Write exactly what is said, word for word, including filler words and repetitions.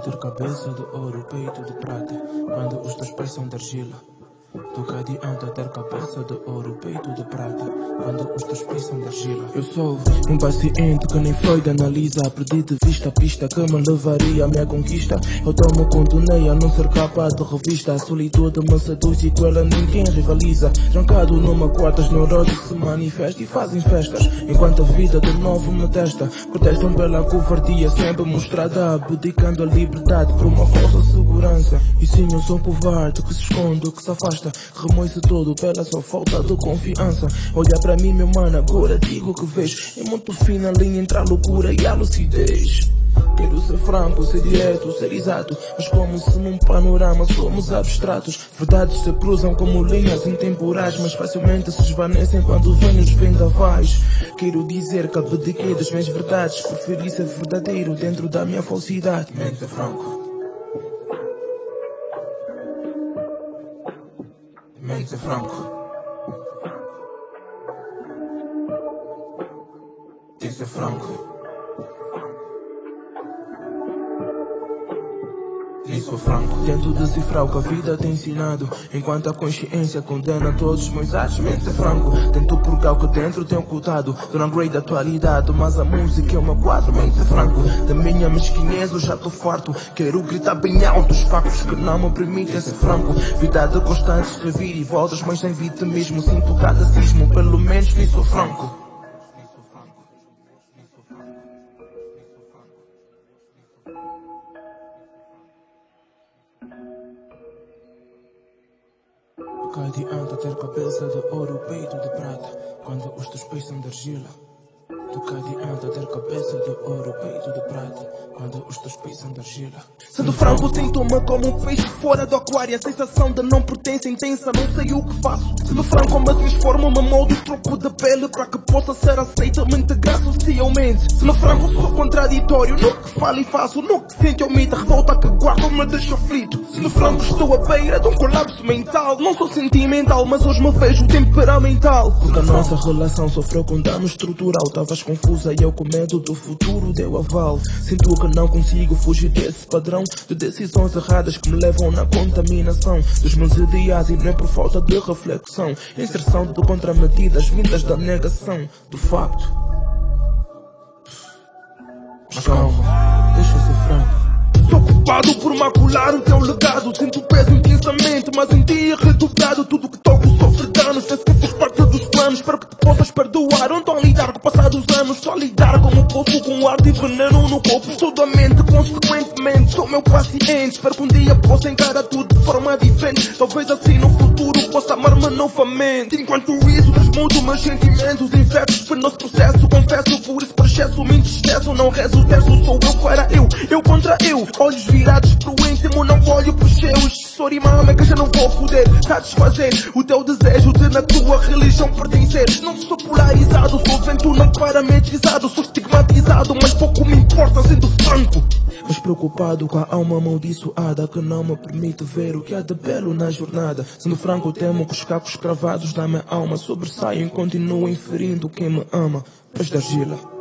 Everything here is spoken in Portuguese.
ter cabeça de ouro, peito de prata, quando os teus pés são de argila. Do que adianta ter cabeça de ouro, peito de prata, quando os teus pés são de argila. Eu sou impaciente que nem Freud analisa, perdi de vista a pista que me levaria à minha conquista. Eu tomo contonei a não ser capa de revista, a solitude me seduz e com ela ninguém rivaliza. Trancado numa quarta, as neuroses se manifestam e fazem festas, enquanto a vida de novo me testa. Protestam pela covardia sempre mostrada, abdicando a liberdade por uma falsa segurança. E sim, eu sou um covarde que se esconde, que se afasta, remoi-se todo pela sua falta de confiança. Olha para mim, meu mano, agora digo que vês. É muito fina a linha entre a loucura e a lucidez. Quero ser franco, ser direto, ser exato, mas como se num panorama somos abstratos. Verdades se cruzam como linhas intemporais, mas facilmente se esvanecem quando vêm os vendavais. Quero dizer que abdiquei das minhas verdades, preferi ser verdadeiro dentro da minha falsidade. Mente franco. Mente franco. Tem que ser franco. Nem sou franco. Tento decifrar o que a vida tem ensinado, enquanto a consciência condena todos os meus atos. Mente ser franco. Tento purgar o que dentro tem ocultado, downgrade da atualidade, mas a música é o meu quadro. Mente ser franco. Da minha mesquinhez eu já tô farto, quero gritar bem alto os factos que não me permitem ser franco. Vida de constantes revir e voltas, mas sem vitimismo. Sinto cada cismo, pelo menos nem sou franco. O que adianta ter cabeça de ouro, peito de prata, quando os teus pés são de argila? Do que adianta ter cabeça de ouro, peito de prata, quando os teus pés são de argila? Sendo franco, sinto-me como um peixe fora do aquário, a sensação de não pertença intensa, não sei o que faço. Sendo franco, me transformo, me moldo e troco de pele para que possa ser aceito, me integrar socialmente. Sendo franco, sou contraditório no que falo e faço, no que sinto eu me revolta que guardo me deixa aflito. Sendo franco, estou à beira de um colapso mental, não sou sentimental, mas hoje me vejo temperamental. Porque a nossa relação sofreu com dano estrutural, tavas confusa e eu com medo do futuro deu aval. Sinto que não consigo fugir desse padrão de decisões erradas que me levam na contaminação dos meus ideais e não é por falta de reflexão, inserção de contramedidas vindas da negação do facto. Mas calma, deixa eu ser franco. Sou culpado por macular o teu legado, sinto o peso intensamente, mas em ti é redobrado. Tudo que toco sofre danos, penso que faz parte dos planos, espero que te possas perdoar. Não tão lidar com o passar dos anos, só lidar como posso com ar de veneno no corpo. Estudo a mente, consequentemente sou meu paciente, espero que um dia possa encarar tudo de forma diferente. Talvez assim no futuro possa amar-me novamente. Enquanto isso transmudo meus sentimentos inversos, foi nosso processo, confesso, por esse processo me entristeço. Não rezo o terço, sou eu para eu, eu contra eu. Olhos virados pro íntimo, não olho pros seus. Sorry mama, que já não vou poder satisfazer o teu desejo de na tua religião pertencer. Não sou polarizado, sou vento não parametrizado, sou estigmatizado, mas pouco me importa sendo franco. Mas preocupado com a alma amaldiçoada que não me permite ver o que há de belo na jornada. Sendo franco, temo que os cacos cravados da minha alma sobressaiam e continuem ferindo quem me ama. Pés de argila.